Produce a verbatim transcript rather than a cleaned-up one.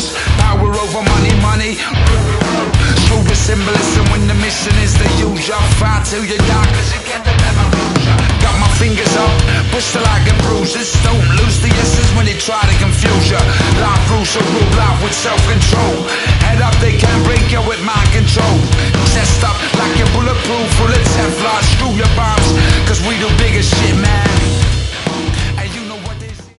rules. Power over money, money. Smooth with symbolism when the mission is to use your fight till you die, cause you get the memo. Got my fingers up, push till I get bruises. Don't lose the essence when they try to confuse you. Life rules, so rule life with self-control. Head up, they can't break you with mind control. Chest up like you're bulletproof.